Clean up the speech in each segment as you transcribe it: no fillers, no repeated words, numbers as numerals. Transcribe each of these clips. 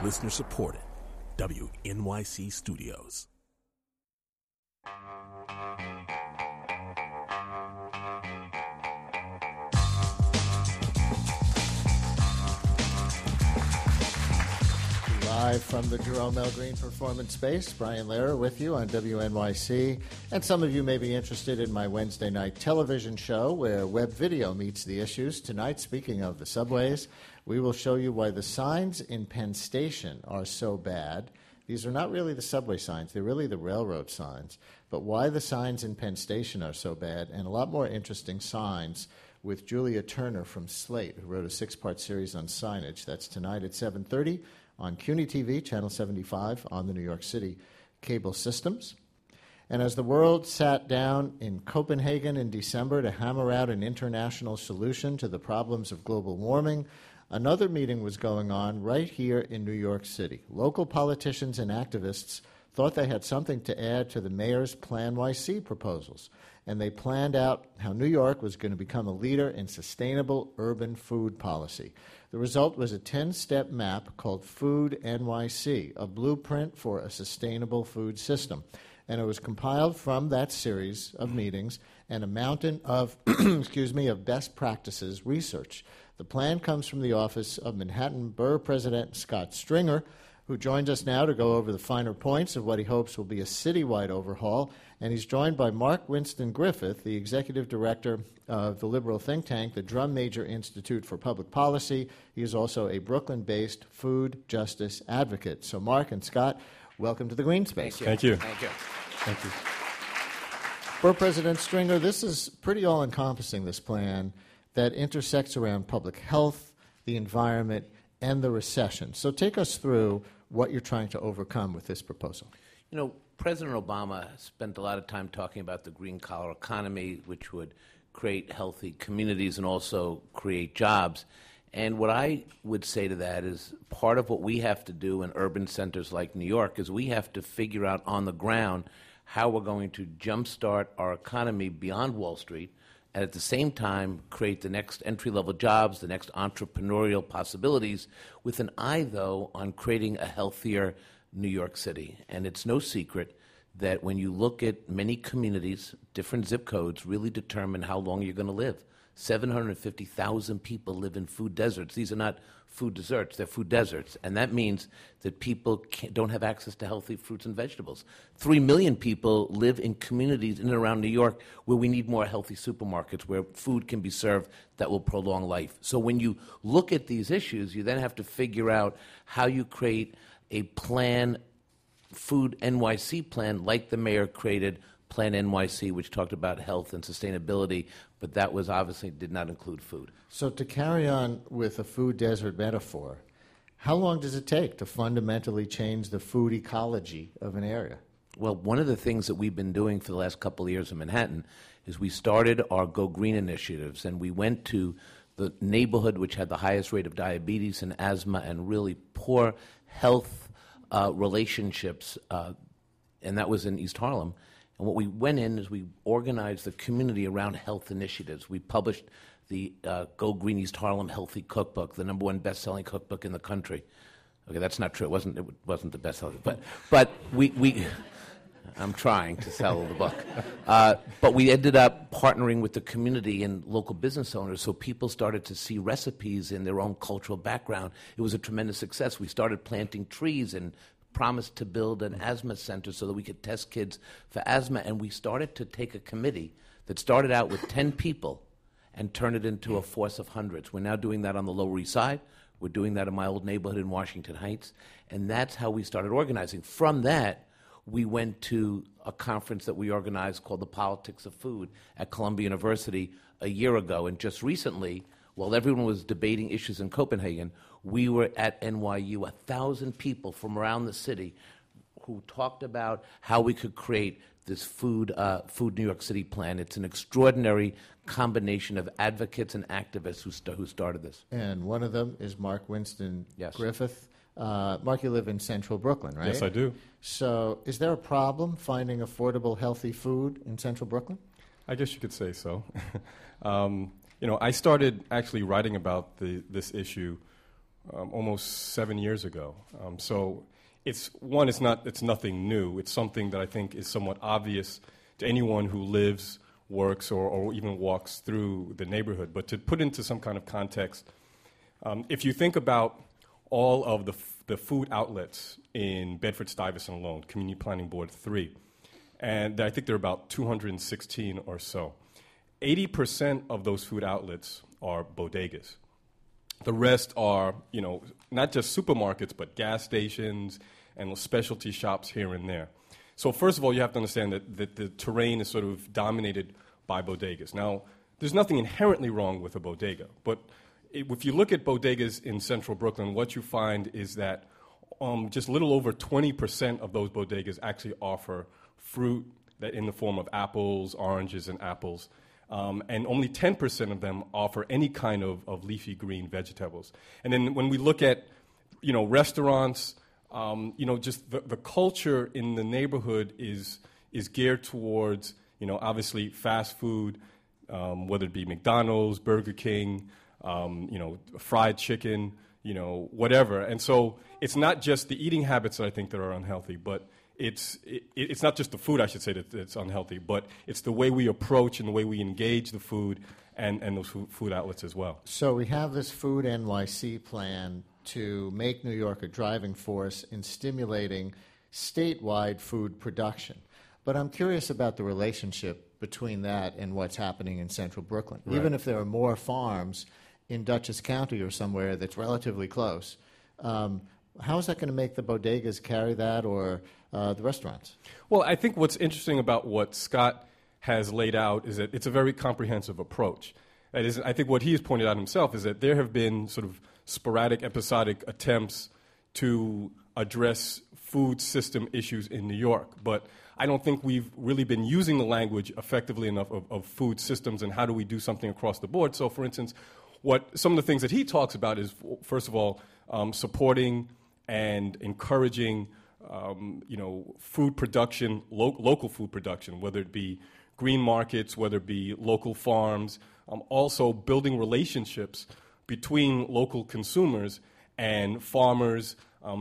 Listener supported. WNYC Studios. Live from the Jerome L. Green Performance Space, Brian Lehrer with you on WNYC. And some of you may be interested in my Wednesday night television show where web video meets the issues. Tonight, speaking of the subways, we will show you why the signs in Penn Station are so bad. These are not really the subway signs, they're really the railroad signs. But why the signs in Penn Station are so bad, and a lot more interesting signs with Julia Turner from Slate, who wrote a 6-part series on signage. That's tonight at 7:30 on CUNY TV, Channel 75, on the New York City cable systems. And as the world sat down in Copenhagen in December to hammer out an international solution to the problems of global warming, another meeting was going on right here in New York City. Local politicians and activists thought they had something to add to the mayor's Plan YC proposals, and they planned out how New York was going to become a leader in sustainable urban food policy. The result was a 10-step map called Food NYC, a blueprint for a sustainable food system. And it was compiled from that series of meetings and a mountain of, of best practices research. The plan comes from the office of Manhattan Borough President Scott Stringer, who joins us now to go over the finer points of what he hopes will be a citywide overhaul. And he's joined by Mark Winston Griffith, the executive director of the liberal think tank, the Drum Major Institute for Public Policy. He is also a Brooklyn-based food justice advocate. So Mark and Scott, welcome to the Green Space. Thank you. Thank you. Thank you. Borough President Stringer, this is pretty all-encompassing, this plan that intersects around public health, the environment, and the recession. So take us through what you're trying to overcome with this proposal. You know, President Obama spent a lot of time talking about the green-collar economy, which would create healthy communities and also create jobs. And what I would say to that is part of what we have to do in urban centers like New York is we have to figure out on the ground how we're going to jumpstart our economy beyond Wall Street and at the same time create the next entry-level jobs, the next entrepreneurial possibilities, with an eye, though, on creating a healthier New York City. And it's no secret that when you look at many communities, different zip codes really determine how long you're going to live. 750,000 people live in food deserts. These are not food deserts, they're food deserts. And that means that people don't have access to healthy fruits and vegetables. 3 million people live in communities in and around New York where we need more healthy supermarkets, where food can be served that will prolong life. So when you look at these issues, you then have to figure out how you create a plan, Food NYC plan, like the mayor created Plan NYC, which talked about health and sustainability, but that was obviously did not include food. So to carry on with a food desert metaphor, how long does it take to fundamentally change the food ecology of an area? Well, one of the things that we've been doing for the last couple of years in Manhattan is we started our Go Green initiatives, and we went to the neighborhood which had the highest rate of diabetes and asthma and really poor health relationships, and that was in East Harlem. And what we went in is we organized the community around health initiatives. We published the Go Green East Harlem Healthy Cookbook, the #1 best-selling cookbook in the country. Okay, that's not true. It wasn't the best-selling, but we I'm trying to sell the book. But we ended up partnering with the community and local business owners, so people started to see recipes in their own cultural background. It was a tremendous success. We started planting trees and promised to build an asthma center so that we could test kids for asthma. And we started to take a committee that started out with 10 people and turn it into a force of hundreds. We're now doing that on the Lower East Side. We're doing that in my old neighborhood in Washington Heights. And that's how we started organizing. From that, we went to a conference that we organized called The Politics of Food at Columbia University a year ago. And just recently, while everyone was debating issues in Copenhagen, we were at NYU, 1,000 people from around the city who talked about how we could create this food New York City plan. It's an extraordinary combination of advocates and activists who started this. And one of them is Mark Winston Yes. Griffith. Mark, you live in central Brooklyn, right? Yes, I do. So is there a problem finding affordable, healthy food in central Brooklyn? I guess you could say so. I started actually writing about this issue almost 7 years ago. So it's nothing new. It's something that I think is somewhat obvious to anyone who lives, works, or even walks through the neighborhood. But to put into some kind of context, if you think about all of the food outlets in Bedford-Stuyvesant alone, Community Planning Board 3, and I think there are about 216 or so, 80% of those food outlets are bodegas. The rest are, not just supermarkets, but gas stations and specialty shops here and there. So first of all, you have to understand that the terrain is sort of dominated by bodegas. Now, there's nothing inherently wrong with a bodega, but if you look at bodegas in central Brooklyn, what you find is that just a little over 20% of those bodegas actually offer fruit that in the form of apples, oranges, and apples. And only 10% of them offer any kind of leafy green vegetables. And then when we look at, restaurants, just the culture in the neighborhood is geared towards, obviously fast food, whether it be McDonald's, Burger King, fried chicken, whatever. And so it's not just the eating habits that I think that are unhealthy, but it's not just the food, I should say, that's unhealthy, but it's the way we approach and the way we engage the food and those food outlets as well. So we have this Food NYC plan to make New York a driving force in stimulating statewide food production. But I'm curious about the relationship between that and what's happening in central Brooklyn. Right. Even if there are more farms in Dutchess County or somewhere that's relatively close, how is that going to make the bodegas carry that or the restaurants? Well, I think what's interesting about what Scott has laid out is that it's a very comprehensive approach. That is, I think what he has pointed out himself is that there have been sort of sporadic, episodic attempts to address food system issues in New York, but I don't think we've really been using the language effectively enough of food systems and how do we do something across the board. So, for instance, some of the things that he talks about is, first of all, supporting and encouraging, food production, local food production, whether it be green markets, whether it be local farms, also building relationships between local consumers and farmers,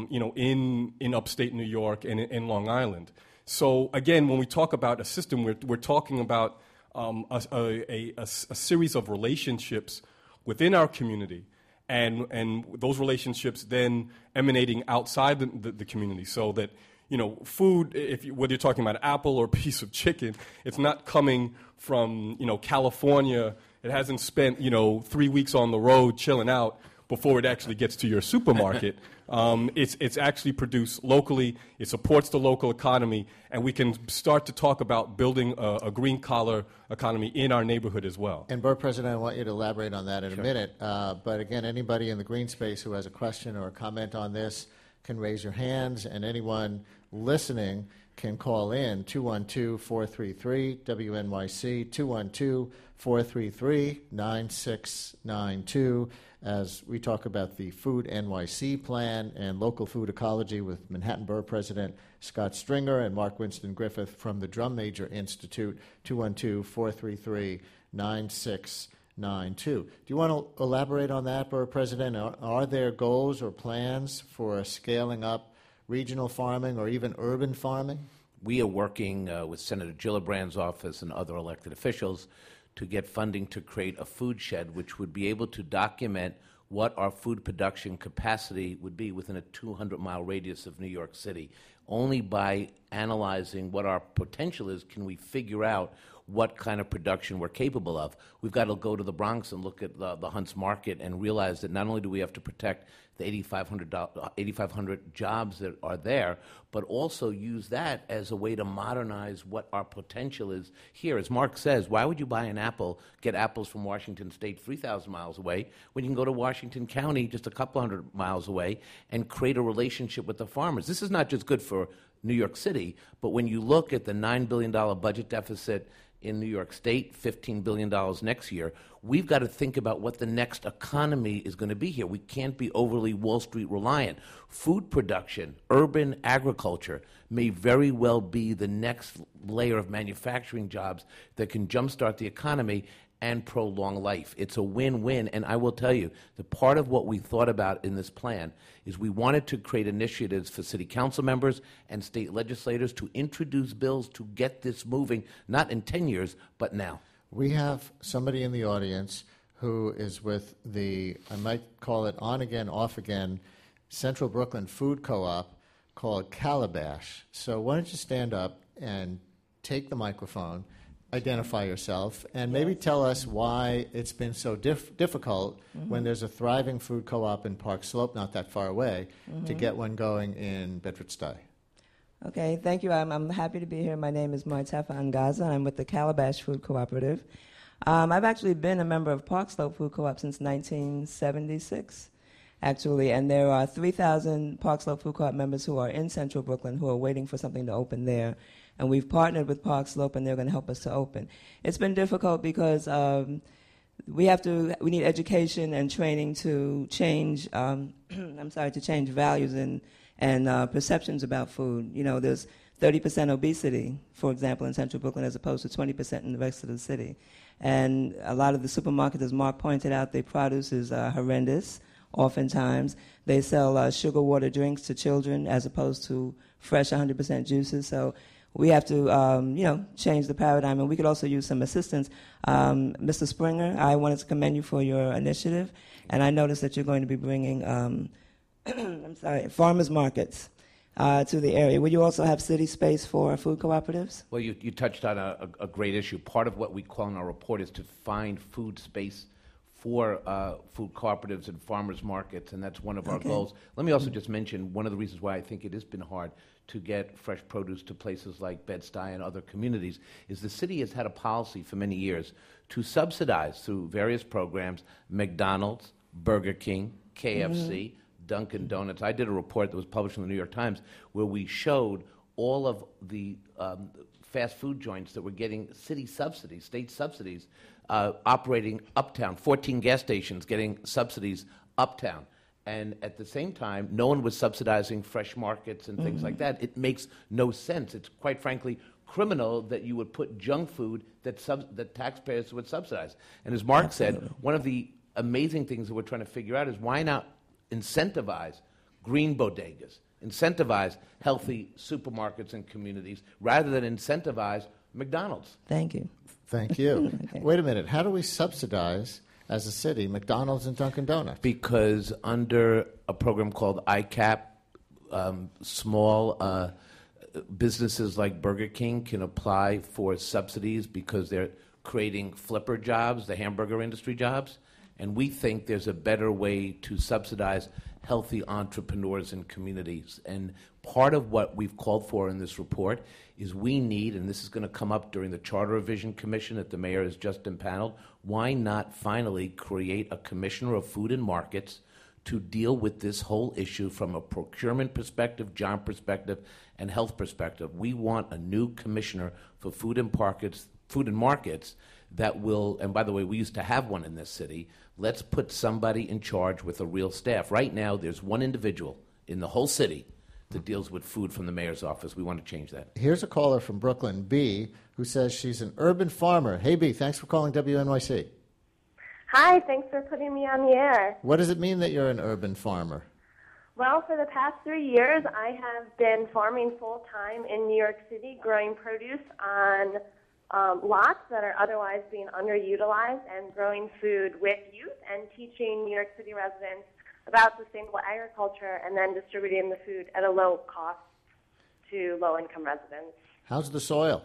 in upstate New York and in Long Island. So again, when we talk about a system, we're talking about a series of relationships within our community, and those relationships then emanating outside the community, so that food, whether you're talking about an apple or a piece of chicken, it's not coming from California. It hasn't spent 3 weeks on the road chilling out before it actually gets to your supermarket. It's actually produced locally. It supports the local economy, and we can start to talk about building a green-collar economy in our neighborhood as well. And, Borough President, I want you to elaborate on that in Sure. a minute. But, again, anybody in the green space who has a question or a comment on this can raise your hands, and anyone listening can call in 212-433-WNYC, 212-433-9692, as we talk about the Food NYC plan and local food ecology with Manhattan Borough President Scott Stringer and Mark Winston Griffith from the Drum Major Institute, 212-433-9692. Do you want to elaborate on that, Borough President? Are there goals or plans for scaling up regional farming or even urban farming? We are working with Senator Gillibrand's office and other elected officials to get funding to create a food shed which would be able to document what our food production capacity would be within a 200-mile radius of New York City. Only by analyzing what our potential is can we figure out what kind of production we're capable of. We've got to go to the Bronx and look at the Hunts Market and realize that not only do we have to protect the 8,500 jobs that are there, but also use that as a way to modernize what our potential is here. As Mark says, why would you buy an apple, get apples from Washington State 3,000 miles away, when you can go to Washington County just a couple hundred miles away and create a relationship with the farmers? This is not just good for New York City, but when you look at the $9 billion budget deficit in New York State, $15 billion next year, we've got to think about what the next economy is going to be here. We can't be overly Wall Street reliant. Food production, urban agriculture may very well be the next layer of manufacturing jobs that can jumpstart the economy. and prolong life. It's a win-win, and I will tell you, the part of what we thought about in this plan is we wanted to create initiatives for city council members and state legislators to introduce bills to get this moving, not in 10 years, but now. We have somebody in the audience who is with I might call it on-again, off-again, Central Brooklyn Food Co-op called Calabash. So why don't you stand up and take the microphone, identify yourself, and maybe tell us why it's been so difficult when there's a thriving food co-op in Park Slope, not that far away, to get one going in Bedford-Stuy. Okay, thank you. I'm happy to be here. My name is Martefa Angaza. I'm with the Calabash Food Cooperative. I've actually been a member of Park Slope Food Co-op since 1976, actually, and there are 3,000 Park Slope Food Co-op members who are in Central Brooklyn who are waiting for something to open there. And we've partnered with Park Slope, and they're going to help us to open. It's been difficult because we need education and training to change. to change values and perceptions about food. You know, there's 30% obesity, for example, in Central Brooklyn, as opposed to 20% in the rest of the city. And a lot of the supermarkets, as Mark pointed out, their produce is horrendous. Oftentimes, they sell sugar water drinks to children as opposed to fresh 100% juices. So we have to, change the paradigm, and we could also use some assistance. Mr. Springer, I wanted to commend you for your initiative, and I noticed that you're going to be bringing, farmers markets to the area. Will you also have city space for food cooperatives? Well, you touched on a great issue. Part of what we call in our report is to find food space for food cooperatives and farmers markets, and that's one of our goals. Let me also just mention one of the reasons why I think it has been hard to get fresh produce to places like Bed-Stuy and other communities is the city has had a policy for many years to subsidize through various programs McDonald's, Burger King, KFC, Dunkin' Donuts. I did a report that was published in the New York Times where we showed all of the fast food joints that were getting city subsidies, state subsidies, operating uptown, 14 gas stations getting subsidies uptown. And at the same time, no one was subsidizing fresh markets and things like that. It makes no sense. It's quite frankly criminal that you would put junk food that taxpayers would subsidize. And as Mark said, one of the amazing things that we're trying to figure out is why not incentivize green bodegas, incentivize healthy supermarkets and communities, rather than incentivize McDonald's. Thank you. Thank you. Okay. Wait a minute. How do we subsidize, as a city, McDonald's and Dunkin' Donuts? Because under a program called ICAP, small businesses like Burger King can apply for subsidies because they're creating flipper jobs, the hamburger industry jobs. And we think there's a better way to subsidize healthy entrepreneurs and communities. And part of what we've called for in this report is we need, and this is going to come up during the Charter Revision Commission that the mayor has just impaneled, why not finally create a commissioner of food and markets to deal with this whole issue from a procurement perspective, job perspective, and health perspective. We want a new commissioner for food and markets that will, and by the way, we used to have one in this city. Let's put somebody in charge with a real staff. Right now, there's one individual in the whole city that deals with food from the mayor's office. We want to change that. Here's a caller from Brooklyn, B, who says she's an urban farmer. Hey, B, thanks for calling WNYC. Hi, thanks for putting me on the air. What does it mean that you're an urban farmer? Well, for the past 3 years, I have been farming full-time in New York City, growing produce on lots that are otherwise being underutilized, and growing food with youth and teaching New York City residents about sustainable agriculture and then distributing the food at a low cost to low-income residents. How's the soil?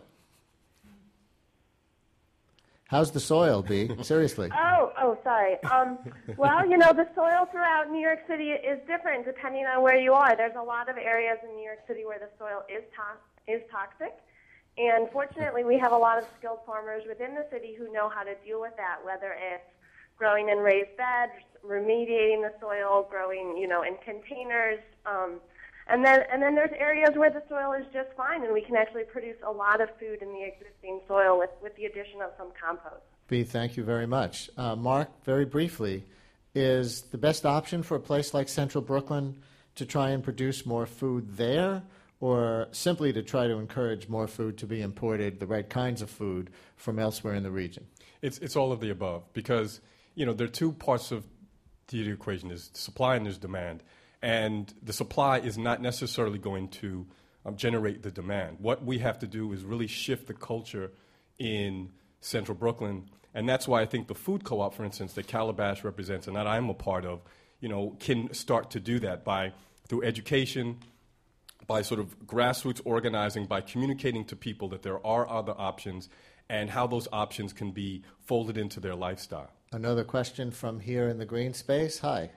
How's the soil, B? Seriously. Oh, sorry. Well, the soil throughout New York City is different depending on where you are. There's a lot of areas in New York City where the soil is toxic. And fortunately, we have a lot of skilled farmers within the city who know how to deal with that, whether it's growing in raised beds, remediating the soil, growing, in containers. And then there's areas where the soil is just fine, and we can actually produce a lot of food in the existing soil with the addition of some compost. B, thank you very much. Mark, very briefly, is the best option for a place like Central Brooklyn to try and produce more food there, or simply to try to encourage more food to be imported, the right kinds of food from elsewhere in the region? It's all of the above, because there are two parts of the equation: there's supply and there's demand. And the supply is not necessarily going to generate the demand. What we have to do is really shift the culture in Central Brooklyn, and that's why I think the food co-op, for instance, that Calabash represents and that I'm a part of, can start to do that through education, by sort of grassroots organizing, by communicating to people that there are other options and how those options can be folded into their lifestyle. Another question from here in the green space. Hi.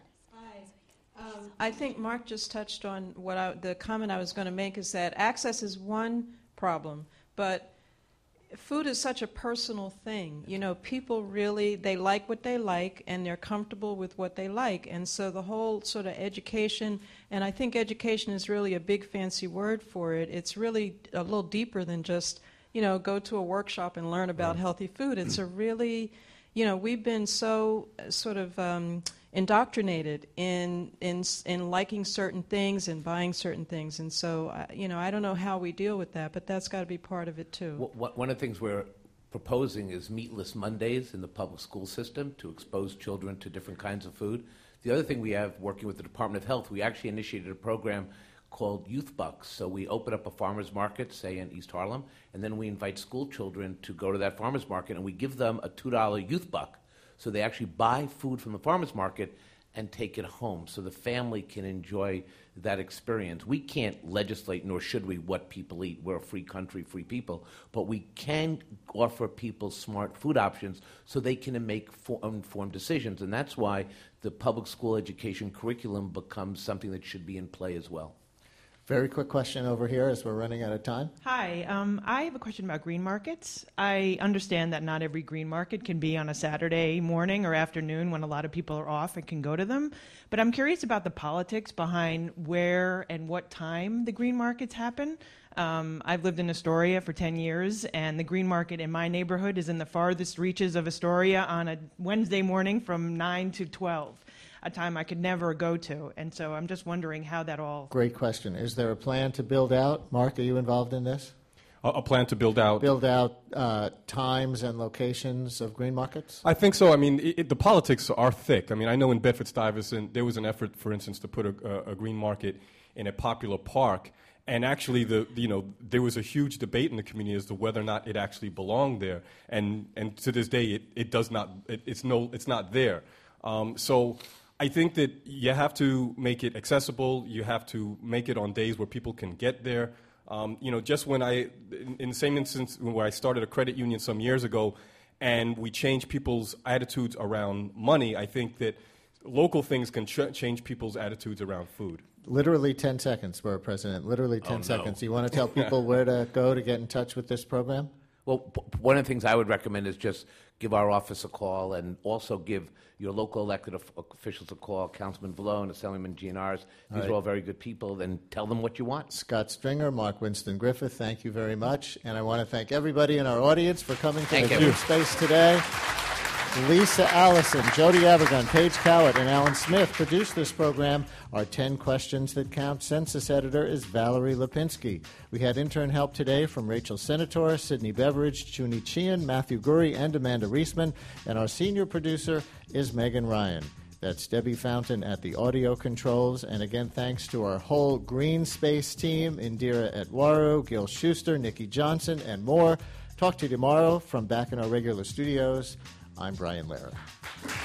I think Mark just touched on the comment I was going to make, is that access is one problem, but food is such a personal thing. People really, they like what they like, and they're comfortable with what they like. And so the whole sort of education, and I think education is really a big fancy word for it. It's really a little deeper than just, go to a workshop and learn about healthy food. It's a really, we've been so sort of indoctrinated in liking certain things and buying certain things. And so, I don't know how we deal with that, but that's got to be part of it too. One of the things we're proposing is Meatless Mondays in the public school system to expose children to different kinds of food. The other thing we have, working with the Department of Health, we actually initiated a program called Youth Bucks. So we open up a farmer's market, say in East Harlem, and then we invite school children to go to that farmer's market, and we give them a $2 youth buck. So they actually buy food from the farmer's market and take it home so the family can enjoy that experience. We can't legislate, nor should we, what people eat. We're a free country, free people. But we can offer people smart food options so they can make informed decisions. And that's why the public school education curriculum becomes something that should be in play as well. Very quick question over here as we're running out of time. Hi, I have a question about green markets. I understand that not every green market can be on a Saturday morning or afternoon when a lot of people are off and can go to them. But I'm curious about the politics behind where and what time the green markets happen. I've lived in Astoria for 10 years, and the green market in my neighborhood is in the farthest reaches of Astoria on a Wednesday morning from 9 to 12. A time I could never go to. And so I'm just wondering how that all... Great question. Is there a plan to build out? Mark, are you involved in this? A plan to build out... Build out times and locations of green markets? I think so. I mean, the politics are thick. I mean, I know in Bedford-Stuyvesant there was an effort, for instance, to put a green market in a popular park. And actually, there was a huge debate in the community as to whether or not it actually belonged there. And to this day, it does not. It's not there. So I think that you have to make it accessible. You have to make it on days where people can get there. Just when in the same instance where I started a credit union some years ago, and we changed people's attitudes around money, I think that local things can change people's attitudes around food. Literally 10 seconds, Borough President. Literally 10 seconds. You want to tell people where to go to get in touch with this program? Well, one of the things I would recommend is just give our office a call, and also give your local elected officials a call, Councilman Vallone, Assemblyman Gianaris. These are all very good people. Then tell them what you want. Scott Stringer, Mark Winston Griffith, thank you very much. And I want to thank everybody in our audience for coming to the Green Space today. Lisa Allison, Jody Abergun, Paige Cowett, and Alan Smith produced this program. Our 10 Questions That Count census editor is Valerie Lipinski. We had intern help today from Rachel Senator, Sydney Beveridge, Chuni Chian, Matthew Gurry, and Amanda Reisman. And our senior producer is Megan Ryan. That's Debbie Fountain at the audio controls. And again, thanks to our whole Green Space team, Indira Etwaru, Gil Schuster, Nikki Johnson, and more. Talk to you tomorrow from back in our regular studios. I'm Brian Lehrer.